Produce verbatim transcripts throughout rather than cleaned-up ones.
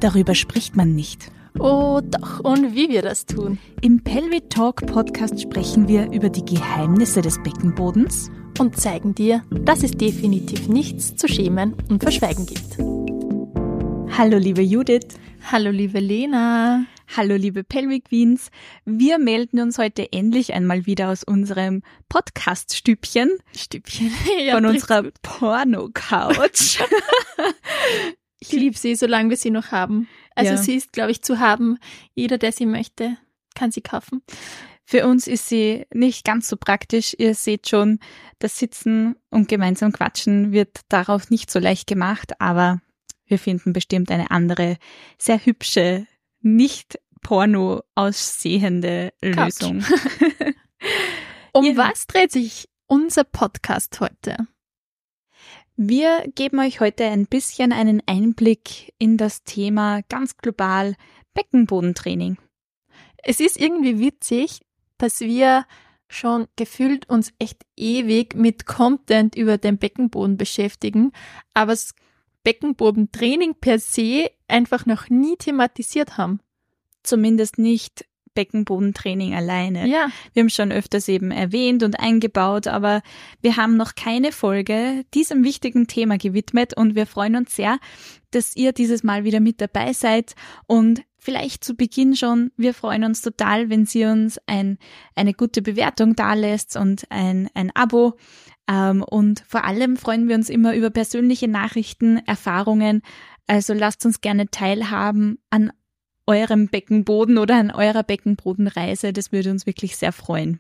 darüber spricht man nicht. Oh doch, und wie wir das tun. Im Pelvic Talk Podcast sprechen wir über die Geheimnisse des Beckenbodens und zeigen dir, dass es definitiv nichts zu schämen und verschweigen gibt. Hallo liebe Judith. Hallo liebe Lena. Hallo liebe Pelvic Queens. Wir melden uns heute endlich einmal wieder aus unserem Podcast-Stübchen. Stübchen. Ja, von unserer Porno-Couch. Ich liebe sie, solange wir sie noch haben. Also ja. Sie ist, glaube ich, zu haben. Jeder, der sie möchte, kann sie kaufen. Für uns ist sie nicht ganz so praktisch. Ihr seht schon, das Sitzen und gemeinsam Quatschen wird darauf nicht so leicht gemacht, aber wir finden bestimmt eine andere, sehr hübsche, nicht Porno aussehende Lösung. Um ja. was dreht sich unser Podcast heute? Wir geben euch heute ein bisschen einen Einblick in das Thema ganz global Beckenbodentraining. Es ist irgendwie witzig, dass wir schon gefühlt uns echt ewig mit Content über den Beckenboden beschäftigen, aber das Beckenbodentraining per se einfach noch nie thematisiert haben. Zumindest nicht Beckenbodentraining alleine. Ja. Wir haben schon öfters eben erwähnt und eingebaut, aber wir haben noch keine Folge diesem wichtigen Thema gewidmet und wir freuen uns sehr, dass ihr dieses Mal wieder mit dabei seid und vielleicht zu Beginn schon, wir freuen uns total, wenn Sie uns ein, eine gute Bewertung dalässt und ein, ein Abo ähm, und vor allem freuen wir uns immer über persönliche Nachrichten, Erfahrungen, also lasst uns gerne teilhaben an eurem Beckenboden oder an eurer Beckenbodenreise. Das würde uns wirklich sehr freuen.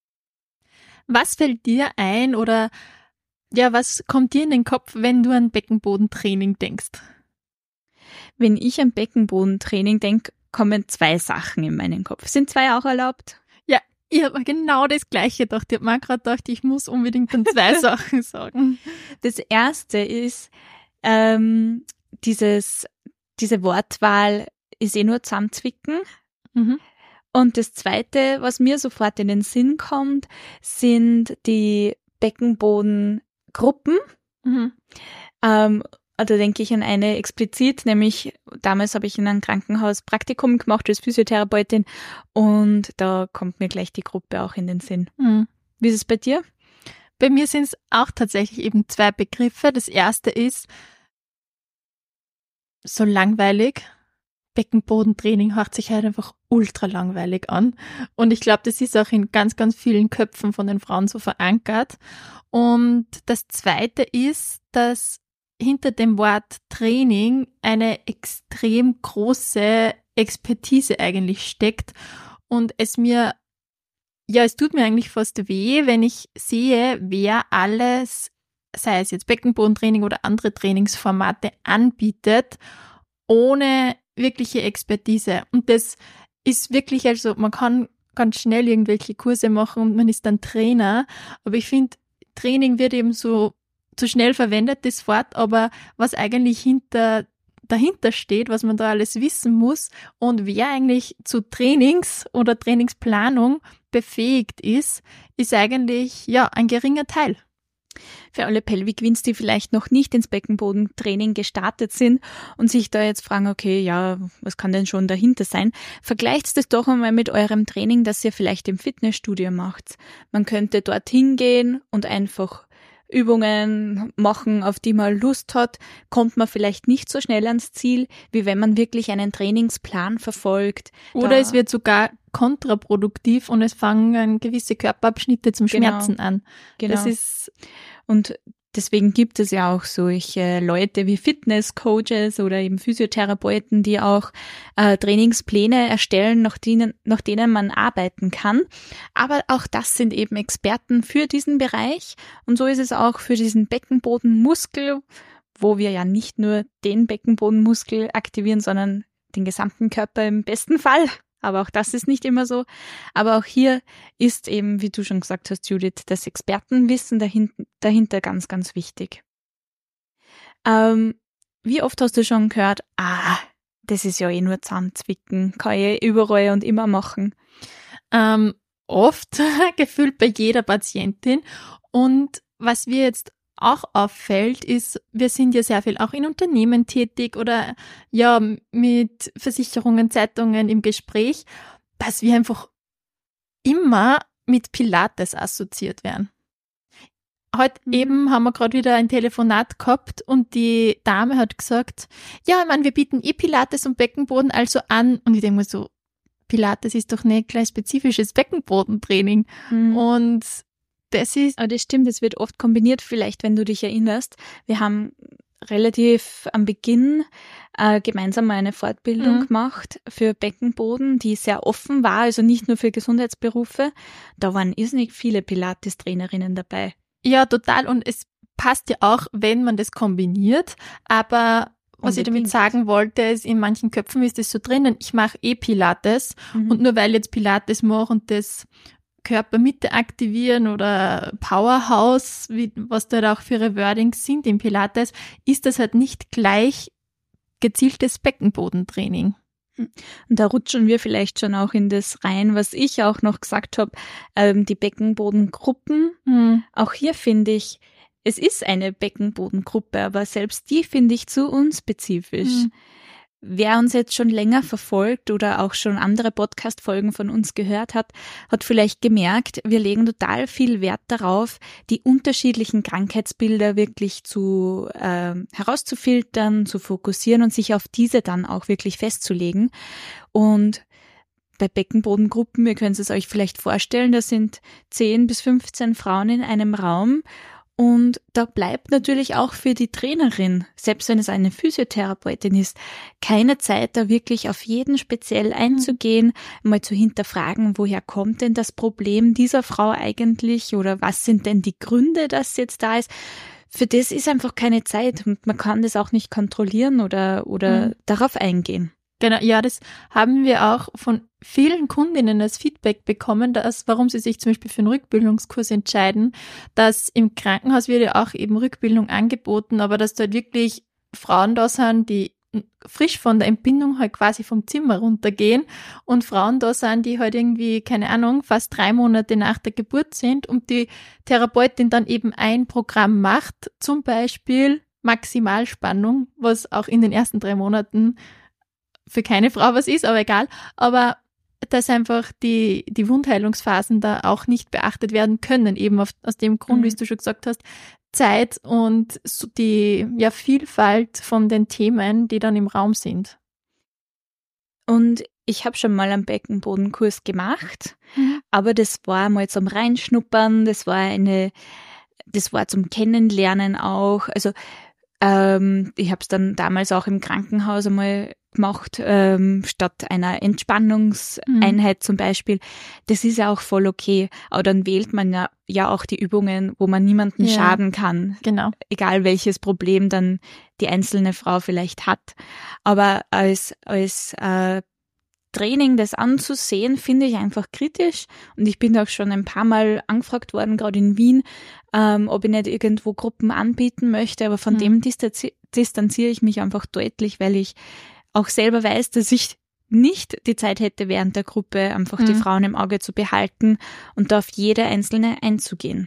Was fällt dir ein oder ja, was kommt dir in den Kopf, wenn du an Beckenbodentraining denkst? Wenn ich an Beckenbodentraining denke, kommen zwei Sachen in meinen Kopf. Sind zwei auch erlaubt? Ja, ich habe genau das Gleiche gedacht. Ich habe mir gerade gedacht, ich muss unbedingt dann zwei Sachen sagen. Das erste ist ähm, dieses, diese Wortwahl, ich sehe nur zusammenzwicken. Mhm. Und das Zweite, was mir sofort in den Sinn kommt, sind die Beckenbodengruppen. Mhm. Ähm, da denke ich an eine explizit, nämlich damals habe ich in einem Krankenhaus Praktikum gemacht als Physiotherapeutin und da kommt mir gleich die Gruppe auch in den Sinn. Mhm. Wie ist es bei dir? Bei mir sind es auch tatsächlich eben zwei Begriffe. Das erste ist so langweilig. Beckenbodentraining hört sich halt einfach ultra langweilig an. Und ich glaube, das ist auch in ganz, ganz vielen Köpfen von den Frauen so verankert. Und das Zweite ist, dass hinter dem Wort Training eine extrem große Expertise eigentlich steckt. Und es mir, ja, es tut mir eigentlich fast weh, wenn ich sehe, wer alles, sei es jetzt Beckenbodentraining oder andere Trainingsformate anbietet, ohne wirkliche Expertise. Und das ist wirklich, also man kann ganz schnell irgendwelche Kurse machen und man ist dann Trainer. Aber ich finde, Training wird eben so zu schnell verwendet, das Wort, aber was eigentlich hinter, dahinter steht, was man da alles wissen muss und wer eigentlich zu Trainings oder Trainingsplanung befähigt ist, ist eigentlich, ja, ein geringer Teil. Für alle Pelvic Queens, die vielleicht noch nicht ins Beckenbodentraining gestartet sind und sich da jetzt fragen, okay, ja, was kann denn schon dahinter sein? Vergleicht das doch einmal mit eurem Training, das ihr vielleicht im Fitnessstudio macht. Man könnte dorthin gehen und einfach Übungen machen, auf die man Lust hat, kommt man vielleicht nicht so schnell ans Ziel, wie wenn man wirklich einen Trainingsplan verfolgt. Oder da es wird sogar kontraproduktiv und es fangen gewisse Körperabschnitte zum Genau. Schmerzen an. Genau. Das ist, und deswegen gibt es ja auch solche Leute wie Fitnesscoaches oder eben Physiotherapeuten, die auch äh, Trainingspläne erstellen, nach denen, nach denen man arbeiten kann. Aber auch das sind eben Experten für diesen Bereich. Und so ist es auch für diesen Beckenbodenmuskel, wo wir ja nicht nur den Beckenbodenmuskel aktivieren, sondern den gesamten Körper im besten Fall. Aber auch das ist nicht immer so. Aber auch hier ist eben, wie du schon gesagt hast, Judith, das Expertenwissen dahinter, dahinter ganz, ganz wichtig. Ähm, wie oft hast du schon gehört, ah, das ist ja eh nur Zahnzwicken, kann ich überall und immer machen? Ähm, oft, gefühlt bei jeder Patientin. Und was wir jetzt auch auffällt, ist, wir sind ja sehr viel auch in Unternehmen tätig oder ja mit Versicherungen, Zeitungen im Gespräch, dass wir einfach immer mit Pilates assoziiert werden. Heute mhm. eben haben wir gerade wieder ein Telefonat gehabt und die Dame hat gesagt, ja, ich meine, wir bieten eh Pilates und Beckenboden also an. Und ich denke mir so, Pilates ist doch nicht gleich spezifisches Beckenbodentraining. Mhm. Und das ist... Aber das stimmt, es wird oft kombiniert, vielleicht, wenn du dich erinnerst. Wir haben relativ am Beginn äh, gemeinsam mal eine Fortbildung mhm. gemacht für Beckenboden, die sehr offen war, also nicht nur für Gesundheitsberufe. Da waren irrsinnig viele Pilates-Trainerinnen dabei. Ja, total. Und es passt ja auch, wenn man das kombiniert. Aber was Unbedingt. ich damit sagen wollte, ist, in manchen Köpfen ist das so drinnen, ich mache eh Pilates. Mhm. Und nur weil ich jetzt Pilates mache und das Körpermitte aktivieren oder Powerhouse, wie, was da halt auch für ihre Wordings sind im Pilates, ist das halt nicht gleich gezieltes Beckenbodentraining. Und da rutschen wir vielleicht schon auch in das rein, was ich auch noch gesagt habe, ähm, die Beckenbodengruppen. Mhm. Auch hier finde ich, es ist eine Beckenbodengruppe, aber selbst die finde ich zu unspezifisch. Mhm. Wer uns jetzt schon länger verfolgt oder auch schon andere Podcast-Folgen von uns gehört hat, hat vielleicht gemerkt, wir legen total viel Wert darauf, die unterschiedlichen Krankheitsbilder wirklich zu äh, herauszufiltern, zu fokussieren und sich auf diese dann auch wirklich festzulegen. Und bei Beckenbodengruppen, ihr könnt es euch vielleicht vorstellen, da sind zehn bis fünfzehn Frauen in einem Raum. Und da bleibt natürlich auch für die Trainerin, selbst wenn es eine Physiotherapeutin ist, keine Zeit, da wirklich auf jeden speziell einzugehen, mal zu hinterfragen, woher kommt denn das Problem dieser Frau eigentlich oder was sind denn die Gründe, dass sie jetzt da ist. Für das ist einfach keine Zeit und man kann das auch nicht kontrollieren oder, oder mhm. darauf eingehen. Genau, ja, das haben wir auch von vielen Kundinnen als Feedback bekommen, dass, warum sie sich zum Beispiel für einen Rückbildungskurs entscheiden, dass im Krankenhaus wird ja auch eben Rückbildung angeboten, aber dass da wirklich Frauen da sind, die frisch von der Entbindung halt quasi vom Zimmer runtergehen und Frauen da sind, die halt irgendwie, keine Ahnung, fast drei Monate nach der Geburt sind und die Therapeutin dann eben ein Programm macht, zum Beispiel Maximalspannung, was auch in den ersten drei Monaten für keine Frau was ist, aber egal. Aber dass einfach die, die Wundheilungsphasen da auch nicht beachtet werden können, eben auf, aus dem Grund, mhm. wie du schon gesagt hast, Zeit und so die ja, Vielfalt von den Themen, die dann im Raum sind. Und ich habe schon mal einen Beckenbodenkurs gemacht, mhm. aber das war mal zum Reinschnuppern, das war eine, das war zum Kennenlernen auch. Also ähm, ich habe es dann damals auch im Krankenhaus einmal gemacht, ähm, statt einer Entspannungseinheit mhm. zum Beispiel. Das ist ja auch voll okay. Aber dann wählt man ja, ja auch die Übungen, wo man niemanden ja. schaden kann. Genau. Egal welches Problem dann die einzelne Frau vielleicht hat. Aber als, als äh, Training das anzusehen, finde ich einfach kritisch. Und ich bin auch schon ein paar Mal angefragt worden, gerade in Wien, ähm, ob ich nicht irgendwo Gruppen anbieten möchte. Aber von mhm. dem distanzi- distanziere ich mich einfach deutlich, weil ich auch selber weiß, dass ich nicht die Zeit hätte, während der Gruppe einfach mhm. die Frauen im Auge zu behalten und da auf jede einzelne einzugehen.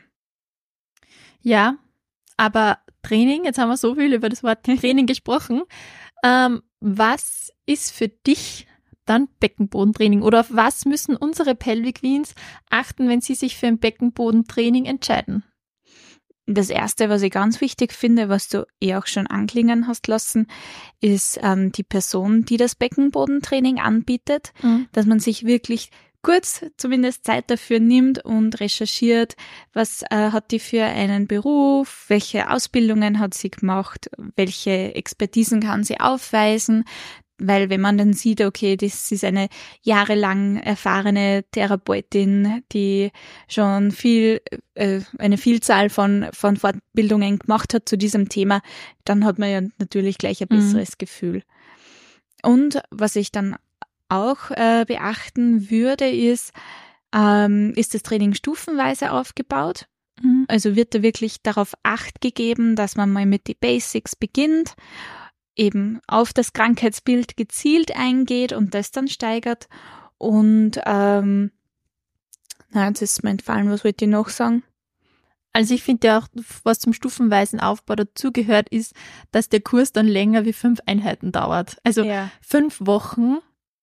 Ja, aber Training, jetzt haben wir so viel über das Wort Training gesprochen. Ähm, was ist für dich dann Beckenbodentraining oder auf was müssen unsere Pelvic Queens achten, wenn sie sich für ein Beckenbodentraining entscheiden? Das Erste, was ich ganz wichtig finde, was du eh auch schon anklingen hast lassen, ist ähm, die Person, die das Beckenbodentraining anbietet, mhm. dass man sich wirklich kurz zumindest Zeit dafür nimmt und recherchiert, was äh, hat die für einen Beruf, welche Ausbildungen hat sie gemacht, welche Expertisen kann sie aufweisen. Weil wenn man dann sieht, okay, das ist eine jahrelang erfahrene Therapeutin, die schon viel, äh, eine Vielzahl von, von Fortbildungen gemacht hat zu diesem Thema, dann hat man ja natürlich gleich ein besseres mhm. Gefühl. Und was ich dann auch äh, beachten würde, ist, ähm, ist das Training stufenweise aufgebaut? Mhm. Also wird da wirklich darauf Acht gegeben, dass man mal mit den Basics beginnt, eben auf das Krankheitsbild gezielt eingeht und das dann steigert. Und ähm, na, jetzt ist mir entfallen, was wollte ich noch sagen? Also ich finde ja auch, was zum stufenweisen Aufbau dazugehört, ist, dass der Kurs dann länger wie fünf Einheiten dauert. Also Ja. fünf Wochen.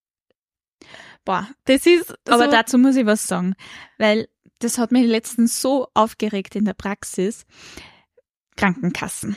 Boah, Das ist aber so, dazu muss ich was sagen, weil das hat mich letztens so aufgeregt in der Praxis. Krankenkassen.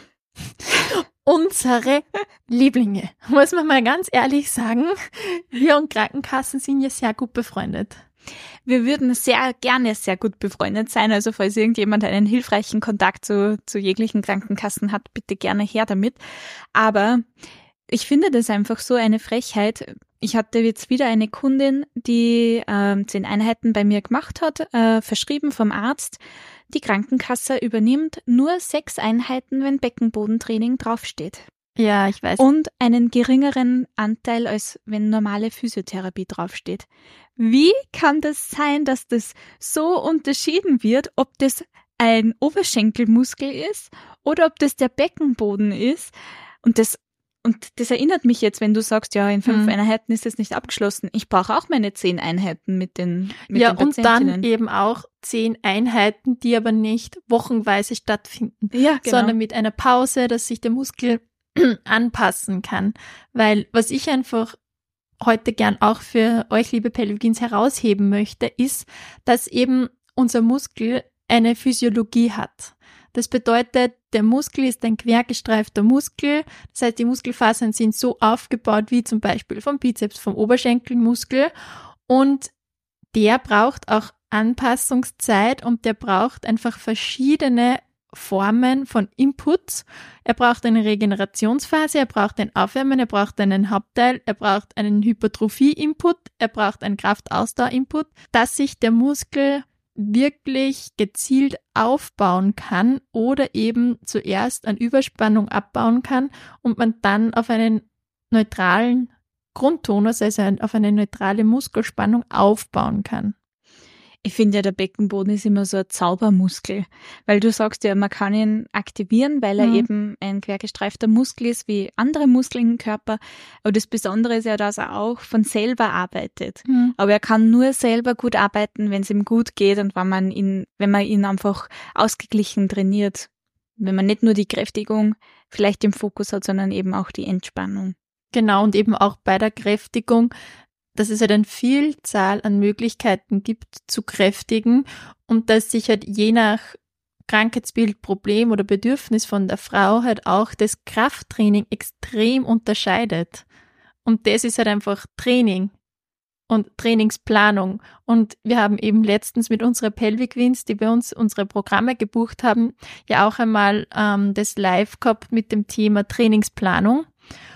unsere Lieblinge. Muss man mal ganz ehrlich sagen, wir und Krankenkassen sind ja sehr gut befreundet. Wir würden sehr gerne sehr gut befreundet sein, also falls irgendjemand einen hilfreichen Kontakt zu, zu jeglichen Krankenkassen hat, bitte gerne her damit. Aber ich finde das einfach so eine Frechheit. Ich hatte jetzt wieder eine Kundin, die ähm, zehn Einheiten bei mir gemacht hat, äh, verschrieben vom Arzt. Die Krankenkasse übernimmt nur sechs Einheiten, wenn Beckenbodentraining draufsteht. Ja, ich weiß. Und einen geringeren Anteil, als wenn normale Physiotherapie draufsteht. Wie kann das sein, dass das so unterschieden wird, ob das ein Oberschenkelmuskel ist oder ob das der Beckenboden ist? Und das Und das erinnert mich jetzt, wenn du sagst, ja, in fünf Hm. Einheiten ist es nicht abgeschlossen. Ich brauche auch meine zehn Einheiten mit den, mit Ja, den und Patientinnen. dann eben auch zehn Einheiten, die aber nicht wochenweise stattfinden, ja, genau. sondern mit einer Pause, dass sich der Muskel anpassen kann. Weil was ich einfach heute gern auch für euch, liebe Pelvigins, herausheben möchte, ist, dass eben unser Muskel eine Physiologie hat. Das bedeutet, der Muskel ist ein quergestreifter Muskel. Das heißt, die Muskelfasern sind so aufgebaut wie zum Beispiel vom Bizeps, vom Oberschenkelmuskel. Und der braucht auch Anpassungszeit und der braucht einfach verschiedene Formen von Inputs. Er braucht eine Regenerationsphase, er braucht ein Aufwärmen, er braucht einen Hauptteil, er braucht einen Hypertrophie-Input, er braucht einen Kraftausdauer-Input, dass sich der Muskel wirklich gezielt aufbauen kann oder eben zuerst an Überspannung abbauen kann und man dann auf einen neutralen Grundtonus, also auf eine neutrale Muskelspannung aufbauen kann. Ich finde ja, der Beckenboden ist immer so ein Zaubermuskel, weil du sagst ja, man kann ihn aktivieren, weil er Mhm. eben ein quergestreifter Muskel ist, wie andere Muskeln im Körper. Aber das Besondere ist ja, dass er auch von selber arbeitet. Mhm. Aber er kann nur selber gut arbeiten, wenn es ihm gut geht und wenn man ihn, wenn man ihn einfach ausgeglichen trainiert. Wenn man nicht nur die Kräftigung vielleicht im Fokus hat, sondern eben auch die Entspannung. Genau, und eben auch bei der Kräftigung, dass es halt eine Vielzahl an Möglichkeiten gibt zu kräftigen und dass sich halt je nach Krankheitsbild, Problem oder Bedürfnis von der Frau halt auch das Krafttraining extrem unterscheidet. Und das ist halt einfach Training und Trainingsplanung. Und wir haben eben letztens mit unserer Pelvic Queens, die bei uns unsere Programme gebucht haben, ja auch einmal ähm, das Live gehabt mit dem Thema Trainingsplanung.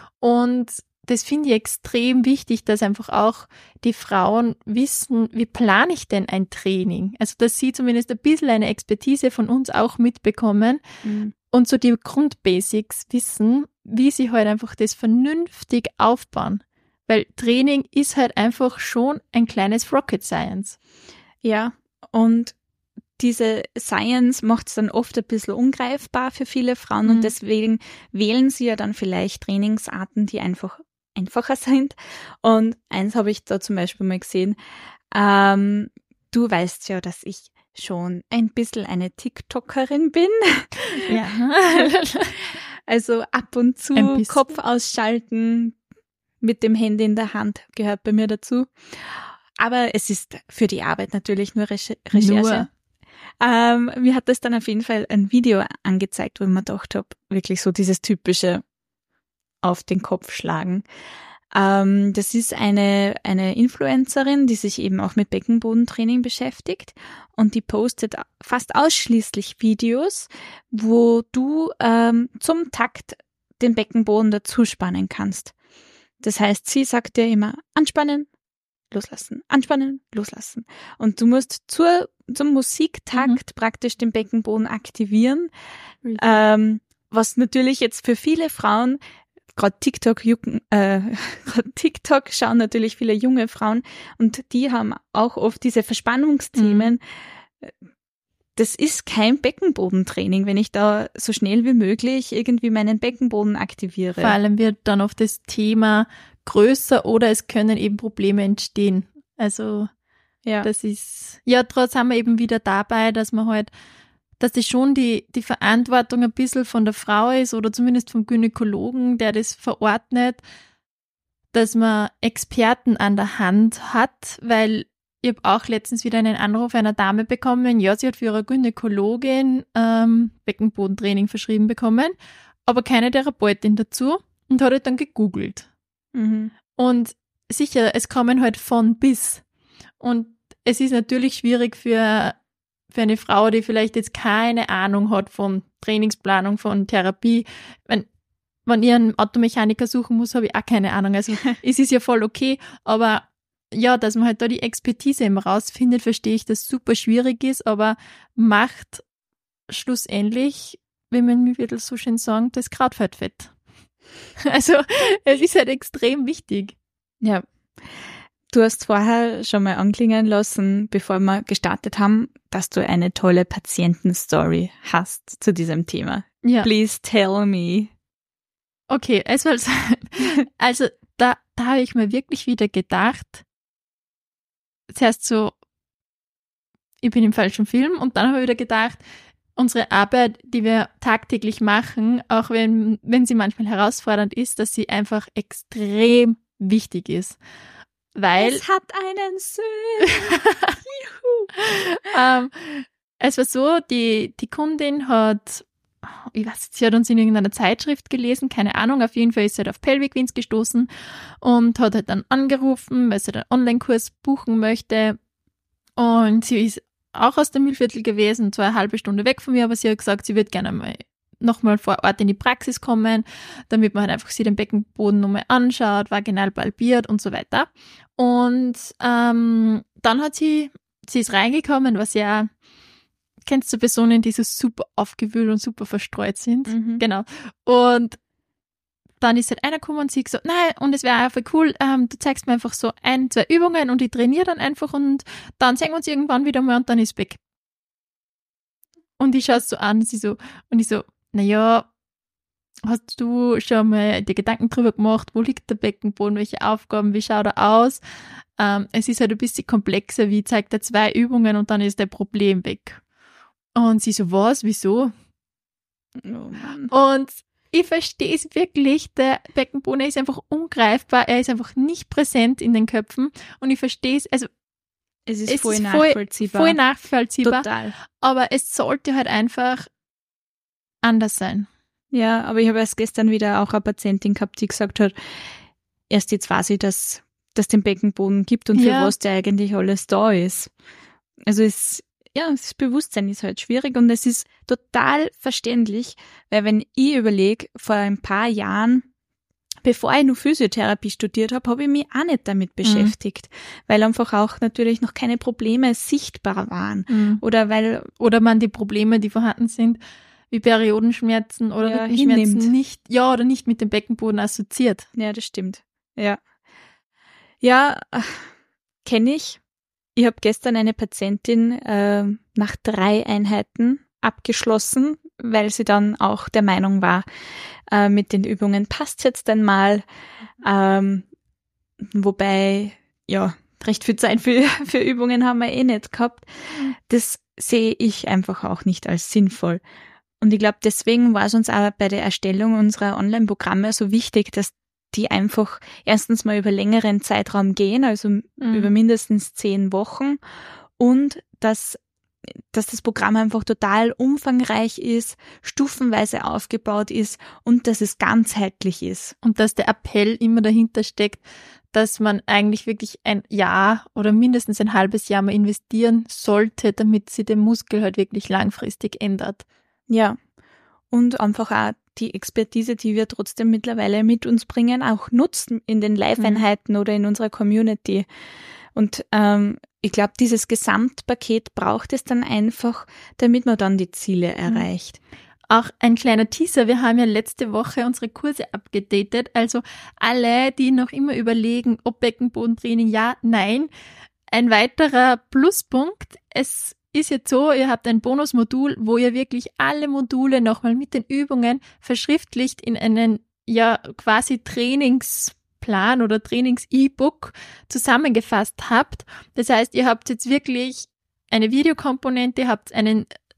Und das finde ich extrem wichtig, dass einfach auch die Frauen wissen, wie plane ich denn ein Training? Also, dass sie zumindest ein bisschen eine Expertise von uns auch mitbekommen Mhm. und so die Grundbasics wissen, wie sie halt einfach das vernünftig aufbauen. Weil Training ist halt einfach schon ein kleines Rocket Science. Ja, und diese Science macht es dann oft ein bisschen ungreifbar für viele Frauen Mhm. und deswegen wählen sie ja dann vielleicht Trainingsarten, die einfach einfacher sind. Und eins habe ich da zum Beispiel mal gesehen. Ähm, du weißt ja, dass ich schon ein bisschen eine TikTokerin bin. Ja. Also ab und Ein zu bisschen. Kopf ausschalten mit dem Handy in der Hand gehört bei mir dazu. Aber es ist für die Arbeit natürlich nur Reche- Recherche. Nur. Ähm, mir hat das dann auf jeden Fall ein Video angezeigt, wo ich mir gedacht habe, wirklich so dieses typische auf den Kopf schlagen. Ähm, das ist eine, eine Influencerin, die sich eben auch mit Beckenbodentraining beschäftigt und die postet fast ausschließlich Videos, wo du ähm, zum Takt den Beckenboden dazu spannen kannst. Das heißt, sie sagt dir immer anspannen, loslassen, anspannen, loslassen. Und du musst zur, zum Musiktakt Mhm. praktisch den Beckenboden aktivieren, ähm, was natürlich jetzt für viele Frauen, gerade TikTok, jucken, äh, gerade TikTok schauen natürlich viele junge Frauen und die haben auch oft diese Verspannungsthemen. Das ist kein Beckenbodentraining, wenn ich da so schnell wie möglich irgendwie meinen Beckenboden aktiviere. Vor allem wird dann oft das Thema größer oder es können eben Probleme entstehen. Also Ja. das ist, ja, trotzdem haben wir eben wieder dabei, dass man halt dass das schon die, die Verantwortung ein bisschen von der Frau ist oder zumindest vom Gynäkologen, der das verordnet, dass man Experten an der Hand hat, weil ich habe auch letztens wieder einen Anruf einer Dame bekommen, ja, sie hat für ihre Gynäkologin ähm, Beckenbodentraining verschrieben bekommen, aber keine Therapeutin dazu und hat halt dann gegoogelt. Mhm. Und sicher, es kommen halt von bis. Und es ist natürlich schwierig für, für eine Frau, die vielleicht jetzt keine Ahnung hat von Trainingsplanung, von Therapie. Wenn, wenn ich einen Automechaniker suchen muss, habe ich auch keine Ahnung. Also es ist ja voll okay, aber ja, dass man halt da die Expertise eben rausfindet, verstehe ich, dass super schwierig ist, aber macht schlussendlich, wie man mir wieder so schön sagen, das Krautfett. Also es ist halt extrem wichtig. Ja, du hast vorher schon mal anklingen lassen, bevor wir gestartet haben, dass du eine tolle Patientenstory hast zu diesem Thema. Ja. Please tell me. Okay, also, also da, da habe ich mir wirklich wieder gedacht, zuerst so, ich bin im falschen Film und dann habe ich wieder gedacht, unsere Arbeit, die wir tagtäglich machen, auch wenn, wenn sie manchmal herausfordernd ist, dass sie einfach extrem wichtig ist. Weil es hat einen Sinn. ähm, es war so, die, die Kundin hat, ich weiß, sie hat uns in irgendeiner Zeitschrift gelesen, keine Ahnung, auf jeden Fall ist sie halt auf Pelvic Wins gestoßen und hat halt dann angerufen, weil sie einen Online-Kurs buchen möchte. Und sie ist auch aus dem Mühlviertel gewesen, zwar eine halbe Stunde weg von mir, aber sie hat gesagt, sie wird gerne mal nochmal vor Ort in die Praxis kommen, damit man halt einfach sich den Beckenboden nochmal anschaut, vaginal palpiert und so weiter. Und ähm, dann hat sie, sie ist reingekommen, was ja, kennst du Personen, die so super aufgewühlt und super verstreut sind? Mhm. Genau. Und dann ist halt einer gekommen und sie gesagt, nein, und es wäre einfach cool, ähm, du zeigst mir einfach so ein, zwei Übungen und ich trainiere dann einfach und dann sehen wir uns irgendwann wieder mal und dann ist weg. Und ich schaue es so an, sie so, und ich so, naja, hast du schon mal dir Gedanken drüber gemacht, wo liegt der Beckenboden, welche Aufgaben, wie schaut er aus? Ähm, es ist halt ein bisschen komplexer, wie zeigt er zwei Übungen und dann ist der Problem weg. Und sie so, was, wieso? Oh Mann. Und ich verstehe es wirklich, der Beckenboden ist einfach ungreifbar, er ist einfach nicht präsent in den Köpfen und ich verstehe es, also Es ist es voll ist nachvollziehbar. Voll, voll nachvollziehbar, Total. aber es sollte halt einfach anders sein. Ja, aber ich habe erst gestern wieder auch eine Patientin gehabt, die gesagt hat, erst jetzt weiß ich, dass es den Beckenboden gibt und für Ja. was der eigentlich alles da ist. Also es, ja, das Bewusstsein ist halt schwierig und es ist total verständlich, weil wenn ich überlege, vor ein paar Jahren, bevor ich noch Physiotherapie studiert habe, habe ich mich auch nicht damit beschäftigt, weil einfach auch natürlich noch keine Probleme sichtbar waren. Mhm. Oder weil Oder man die Probleme, die vorhanden sind, wie Periodenschmerzen oder Ja, Rückenschmerzen hinnimmt. nicht, ja, oder nicht mit dem Beckenboden assoziiert. Ja, das stimmt. Ja. Ja, kenne ich. Ich habe gestern eine Patientin äh, nach drei Einheiten abgeschlossen, weil sie dann auch der Meinung war, äh, mit den Übungen passt jetzt einmal. Ähm, wobei, ja, recht viel Zeit für, für Übungen haben wir eh nicht gehabt. Das sehe ich einfach auch nicht als sinnvoll. Und ich glaube, deswegen war es uns auch bei der Erstellung unserer Online-Programme so wichtig, dass die einfach erstens mal über längeren Zeitraum gehen, also Mhm. über mindestens zehn Wochen und dass, dass das Programm einfach total umfangreich ist, stufenweise aufgebaut ist und dass es ganzheitlich ist. Und dass der Appell immer dahinter steckt, dass man eigentlich wirklich ein Jahr oder mindestens ein halbes Jahr mal investieren sollte, damit sich der Muskel halt wirklich langfristig ändert. Ja, und einfach auch die Expertise, die wir trotzdem mittlerweile mit uns bringen, auch nutzen in den Live-Einheiten oder in unserer Community. Und ähm, ich glaube, dieses Gesamtpaket braucht es dann einfach, damit man dann die Ziele erreicht. Auch ein kleiner Teaser, wir haben ja letzte Woche unsere Kurse abgedatet, also alle, die noch immer überlegen, ob Beckenbodentraining, ja, nein. Ein weiterer Pluspunkt, es ist jetzt so, ihr habt ein Bonusmodul, wo ihr wirklich alle Module nochmal mit den Übungen verschriftlicht in einen, ja, quasi Trainingsplan oder Trainings-E-Book zusammengefasst habt. Das heißt, ihr habt jetzt wirklich eine Videokomponente, ihr habt einen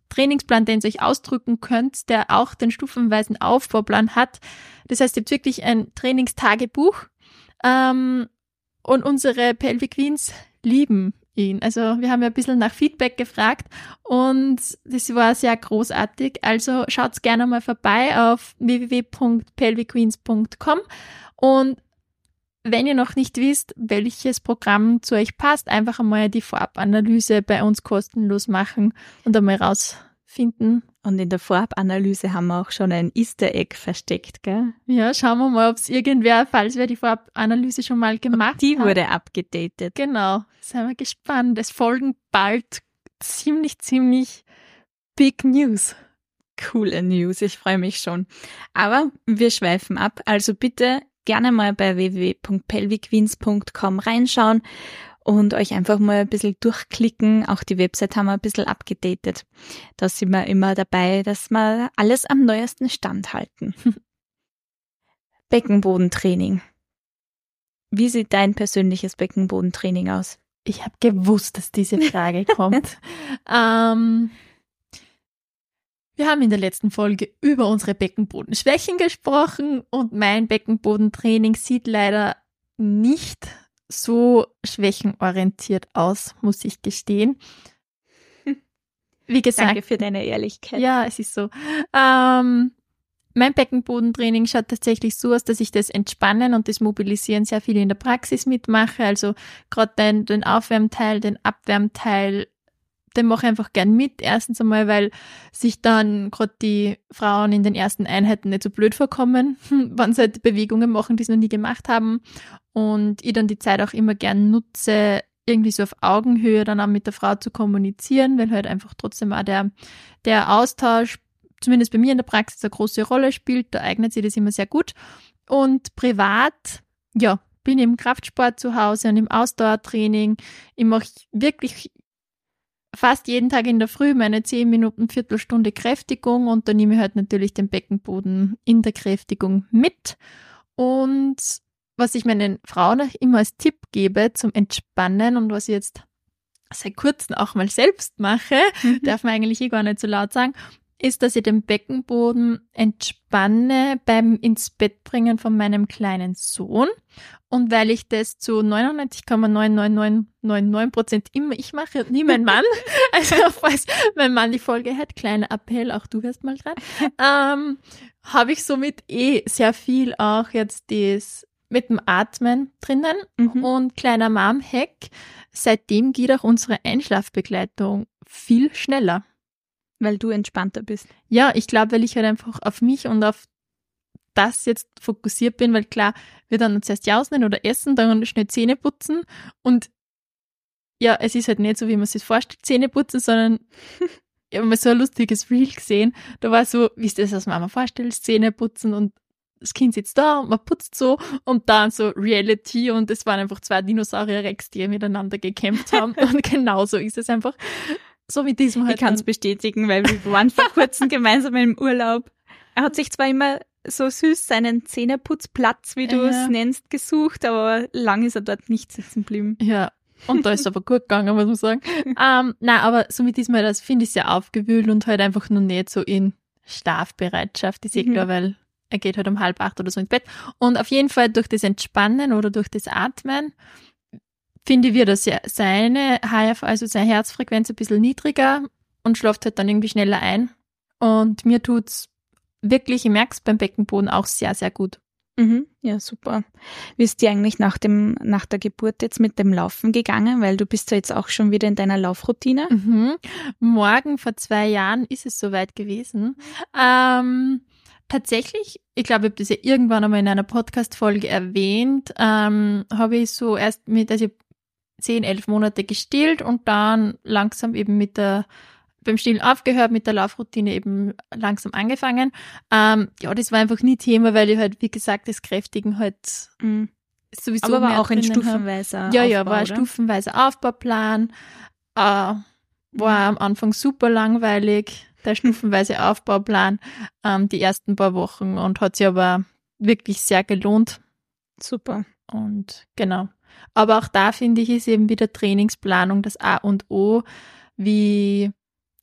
Trainingsplan, den ihr euch ausdrücken könnt, der auch den stufenweisen Aufbauplan hat. Das heißt, ihr habt wirklich ein Trainingstagebuch. Ähm, und unsere Pelvic Queens lieben ihn. Also wir haben ja ein bisschen nach Feedback gefragt und das war sehr großartig. Also schaut gerne mal vorbei auf w w w punkt pelvic queens punkt com und wenn ihr noch nicht wisst, welches Programm zu euch passt, einfach einmal die Vorabanalyse bei uns kostenlos machen und einmal rausfinden. Und in der Vorabanalyse haben wir auch schon ein Easter Egg versteckt, gell? Ja, schauen wir mal, ob es irgendwer, falls wir die Vorabanalyse schon mal gemacht haben. Die wurde abgedatet. Genau, sind wir gespannt. Es folgen bald ziemlich, ziemlich big News. Coole News, ich freue mich schon. Aber wir schweifen ab, also bitte gerne mal bei w w w punkt pelvic queens punkt com reinschauen und euch einfach mal ein bisschen durchklicken. Auch die Website haben wir ein bisschen abgedatet. Da sind wir immer dabei, dass wir alles am neuesten Stand halten. Beckenbodentraining. Wie sieht dein persönliches Beckenbodentraining aus? Ich habe gewusst, dass diese Frage kommt. ähm, wir haben in der letzten Folge über unsere Beckenbodenschwächen gesprochen und mein Beckenbodentraining sieht leider nicht so schwächenorientiert aus, muss ich gestehen. Wie gesagt. Danke für deine Ehrlichkeit. Ja, es ist so. Ähm, mein Beckenbodentraining schaut tatsächlich so aus, dass ich das Entspannen und das Mobilisieren sehr viel in der Praxis mitmache. Also gerade den, den Aufwärmteil, den Abwärmteil, den mache ich einfach gern mit. Erstens einmal, weil sich dann gerade die Frauen in den ersten Einheiten nicht so blöd vorkommen, wenn sie halt Bewegungen machen, die sie noch nie gemacht haben. Und ich dann die Zeit auch immer gern nutze, irgendwie so auf Augenhöhe dann auch mit der Frau zu kommunizieren, weil halt einfach trotzdem auch der, der Austausch, zumindest bei mir in der Praxis, eine große Rolle spielt. Da eignet sich das immer sehr gut. Und privat, ja, bin ich im Kraftsport zu Hause und im Ausdauertraining. Ich mache wirklich fast jeden Tag in der Früh meine zehn Minuten, Viertelstunde Kräftigung und da nehme ich halt natürlich den Beckenboden in der Kräftigung mit. Und was ich meinen Frauen auch immer als Tipp gebe zum Entspannen und was ich jetzt seit kurzem auch mal selbst mache, mhm. darf man eigentlich eh gar nicht so laut sagen, ist, dass ich den Beckenboden entspanne beim ins Bett bringen von meinem kleinen Sohn. Und weil ich das zu neunundneunzig Komma neun neun neun neun neun Prozent immer ich mache und nie mein Mann, also falls mein Mann die Folge hat, kleiner Appell, auch du wärst mal dran, ähm, habe ich somit eh sehr viel auch jetzt das mit dem Atmen drinnen. Mhm. Und kleiner Mom-Hack, seitdem geht auch unsere Einschlafbegleitung viel schneller. Weil du entspannter bist. Ja, ich glaube, weil ich halt einfach auf mich und auf das jetzt fokussiert bin, weil klar, wir dann zuerst jausen oder essen, dann schnell Zähne putzen und ja, es ist halt nicht so, wie man sich vorstellt, Zähne putzen, sondern ich habe mal so ein lustiges Reel gesehen, da war so, wie es das als Mama vorstellt, Zähne putzen und das Kind sitzt da und man putzt so und dann so Reality und es waren einfach zwei Dinosaurier-Rex, die miteinander gekämpft haben und genauso ist es einfach. So mit diesem halt. Ich kann es bestätigen, weil wir waren vor kurzem gemeinsam im Urlaub. Er hat sich zwar immer so süß seinen Zähneputzplatz, wie du ja. es nennst, gesucht, aber lang ist er dort nicht sitzen geblieben. Ja, und da ist es aber gut gegangen, muss man sagen. ähm, nein, aber so mit diesem halt, das finde ich sehr aufgewühlt und halt einfach nur nicht so in Schlafbereitschaft. Ist eh klar, mhm. weil er geht halt um halb acht oder so ins Bett. Und auf jeden Fall durch das Entspannen oder durch das Atmen finde wir, dass seine H F, also seine Herzfrequenz ein bisschen niedriger und schläft halt dann irgendwie schneller ein. Und mir tut's wirklich, ich merke es beim Beckenboden auch sehr, sehr gut. Mhm, ja, super. Wie ist dir eigentlich nach dem, nach der Geburt jetzt mit dem Laufen gegangen? Weil du bist ja jetzt auch schon wieder in deiner Laufroutine. Mhm. Morgen vor zwei Jahren ist es soweit gewesen. Ähm, Tatsächlich, ich glaube, ich habe das ja irgendwann einmal in einer Podcast-Folge erwähnt, ähm, habe ich so erst mit, also ich zehn, elf Monate gestillt und dann langsam eben mit der, beim Stillen aufgehört, mit der Laufroutine eben langsam angefangen. Ähm, ja, das war einfach nie Thema, weil ich halt, wie gesagt, das Kräftigen halt mhm. sowieso aber war auch ein stufenweiser Aufbau. Ja, ja, Aufbau, war ein oder? stufenweiser Aufbauplan. Äh, war mhm. am Anfang super langweilig, der stufenweise Aufbauplan, ähm, die ersten paar Wochen und hat sich aber wirklich sehr gelohnt. Super. Und genau. Aber auch da finde ich, ist eben wieder Trainingsplanung das A und O, wie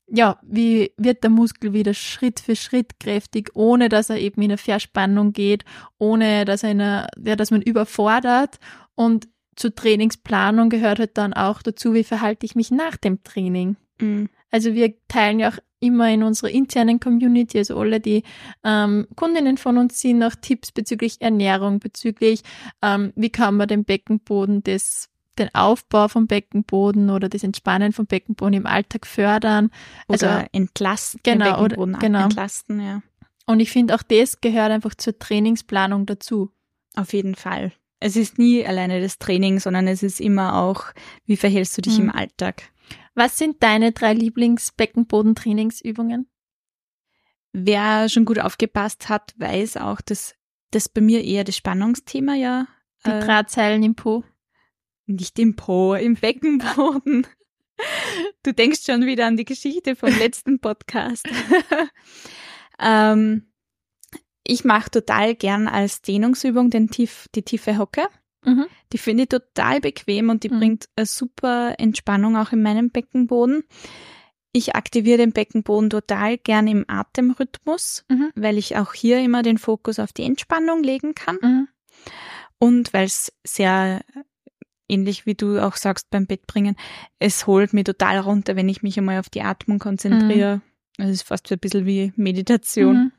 ja, wie wird der Muskel wieder Schritt für Schritt kräftig, ohne dass er eben in eine Verspannung geht, ohne dass er in eine, ja, dass man überfordert. Und zur Trainingsplanung gehört halt dann auch dazu, wie verhalte ich mich nach dem Training. Mhm. Also wir teilen ja auch immer in unserer internen Community, also alle, die ähm, Kundinnen von uns sind, auch Tipps bezüglich Ernährung, bezüglich ähm, wie kann man den Beckenboden, das, den Aufbau vom Beckenboden oder das Entspannen vom Beckenboden im Alltag fördern. Oder Also entlasten, genau, den Beckenboden oder, genau. entlasten, ja. Und ich finde auch das gehört einfach zur Trainingsplanung dazu. Auf jeden Fall. Es ist nie alleine das Training, sondern es ist immer auch, wie verhältst du dich Mhm. im Alltag. Was sind deine drei Lieblings-Beckenbodentrainingsübungen? Wer schon gut aufgepasst hat, weiß auch, dass das bei mir eher das Spannungsthema ja Die äh, Drahtseilen im Po. nicht im Po, im Beckenboden. Du denkst schon wieder an die Geschichte vom letzten Podcast. ähm, ich mache total gern als Dehnungsübung den tief, die tiefe Hocke. Mhm. Die finde ich total bequem und die Mhm. bringt eine super Entspannung auch in meinem Beckenboden. Ich aktiviere den Beckenboden total gern im Atemrhythmus, Mhm. weil ich auch hier immer den Fokus auf die Entspannung legen kann. Mhm. Und weil es sehr ähnlich wie du auch sagst beim Bettbringen, es holt mich total runter, wenn ich mich einmal auf die Atmung konzentriere. Es ist fast ein bisschen wie Meditation. Mhm.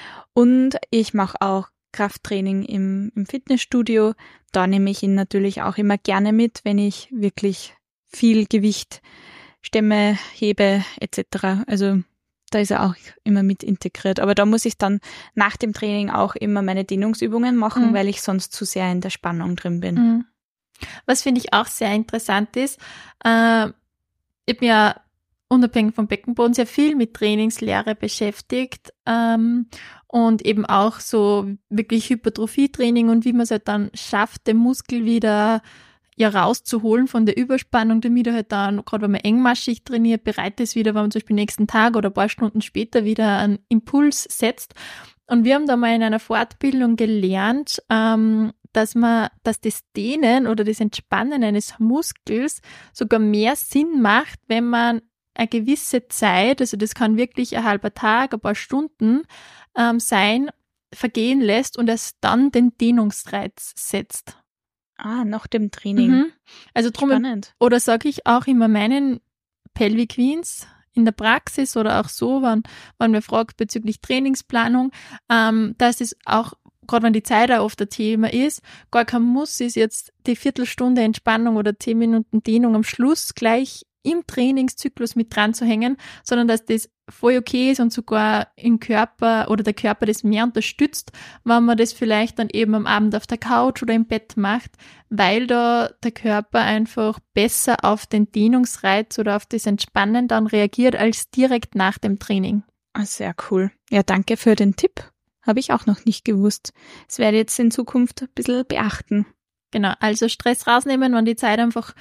Und ich mache auch Krafttraining im, im Fitnessstudio. Da nehme ich ihn natürlich auch immer gerne mit, wenn ich wirklich viel Gewicht stemme, hebe et cetera. Also da ist er auch immer mit integriert. Aber da muss ich dann nach dem Training auch immer meine Dehnungsübungen machen, Mhm. weil ich sonst zu sehr in der Spannung drin bin. Mhm. Was finde ich auch sehr interessant ist, äh, ich habe ja unabhängig vom Beckenboden sehr viel mit Trainingslehre beschäftigt ähm, und eben auch so wirklich Hypertrophietraining und wie man es halt dann schafft, den Muskel wieder ja rauszuholen von der Überspannung, damit er halt dann, gerade wenn man engmaschig trainiert, bereit ist wieder, wenn man zum Beispiel nächsten Tag oder ein paar Stunden später wieder einen Impuls setzt. Und wir haben da mal in einer Fortbildung gelernt, ähm, dass man, dass das Dehnen oder das Entspannen eines Muskels sogar mehr Sinn macht, wenn man eine gewisse Zeit, also das kann wirklich ein halber Tag, ein paar Stunden ähm, sein, vergehen lässt und erst dann den Dehnungsreiz setzt. Ah, nach dem Training. Mhm. Also drum, Spannend. oder sage ich auch immer meinen Pelvic Queens in der Praxis oder auch so, wenn, wenn man fragt bezüglich Trainingsplanung, ähm, dass es auch, gerade wenn die Zeit auch oft ein Thema ist, gar kein Muss ist jetzt die Viertelstunde Entspannung oder zehn Minuten Dehnung am Schluss gleich im Trainingszyklus mit dran zu hängen, sondern dass das voll okay ist und sogar im Körper oder der Körper das mehr unterstützt, wenn man das vielleicht dann eben am Abend auf der Couch oder im Bett macht, weil da der Körper einfach besser auf den Dehnungsreiz oder auf das Entspannen dann reagiert als direkt nach dem Training. Ah, sehr cool. Ja, danke für den Tipp. Habe ich auch noch nicht gewusst. Das werde ich jetzt in Zukunft ein bisschen beachten. Genau, also Stress rausnehmen, wenn die Zeit einfach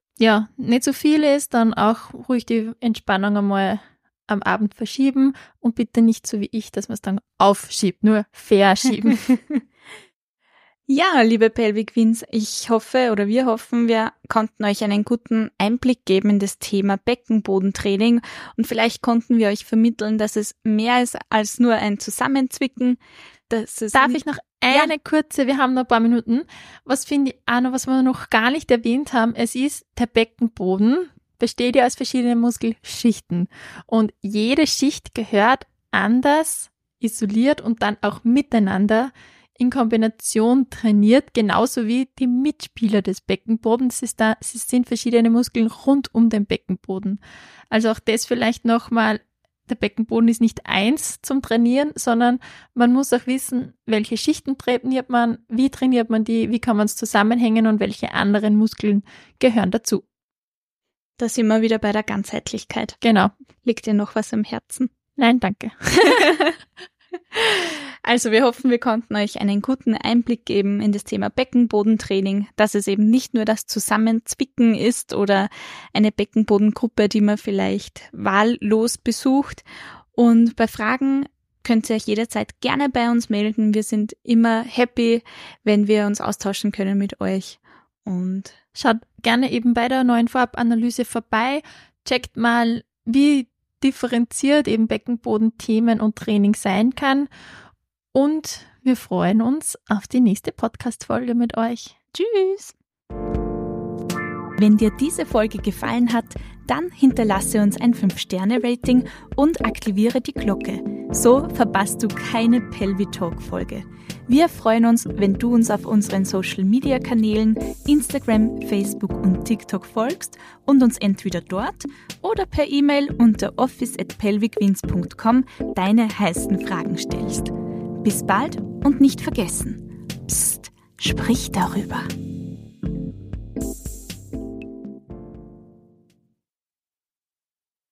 ja nicht so viel ist, dann auch ruhig die Entspannung einmal am Abend verschieben und bitte nicht so wie ich, dass man es dann aufschiebt, nur verschieben. Ja, liebe Pelvic Queens, ich hoffe oder wir hoffen, wir konnten euch einen guten Einblick geben in das Thema Beckenbodentraining und vielleicht konnten wir euch vermitteln, dass es mehr ist als nur ein Zusammenzwicken. Dass es Darf ich noch eine ja. kurze, wir haben noch ein paar Minuten, was finde ich auch noch, was wir noch gar nicht erwähnt haben, es ist der Beckenboden, besteht ja aus verschiedenen Muskelschichten und jede Schicht gehört anders, isoliert und dann auch miteinander in Kombination trainiert, genauso wie die Mitspieler des Beckenbodens. Es, ist da, es sind verschiedene Muskeln rund um den Beckenboden. Also auch das vielleicht nochmal, der Beckenboden ist nicht eins zum Trainieren, sondern man muss auch wissen, welche Schichten trainiert man, wie trainiert man die, wie kann man es zusammenhängen und welche anderen Muskeln gehören dazu. Da sind wir wieder bei der Ganzheitlichkeit. Genau. Liegt dir noch was am Herzen? Nein, danke. Also wir hoffen, wir konnten euch einen guten Einblick geben in das Thema Beckenbodentraining, dass es eben nicht nur das Zusammenzwicken ist oder eine Beckenbodengruppe, die man vielleicht wahllos besucht. Und bei Fragen könnt ihr euch jederzeit gerne bei uns melden. Wir sind immer happy, wenn wir uns austauschen können mit euch. Und schaut gerne eben bei der neuen Vorabanalyse vorbei. Checkt mal, wie differenziert eben Beckenbodenthemen und Training sein kann. Und wir freuen uns auf die nächste Podcast-Folge mit euch. Tschüss! Wenn dir diese Folge gefallen hat, dann hinterlasse uns ein fünf Sterne Rating und aktiviere die Glocke. So verpasst du keine Pelvi Talk Folge. Wir freuen uns, wenn du uns auf unseren Social Media Kanälen Instagram, Facebook und TikTok folgst und uns entweder dort oder per E-Mail unter office at pelvicwings punkt com deine heißen Fragen stellst. Bis bald und nicht vergessen, Psst, sprich darüber.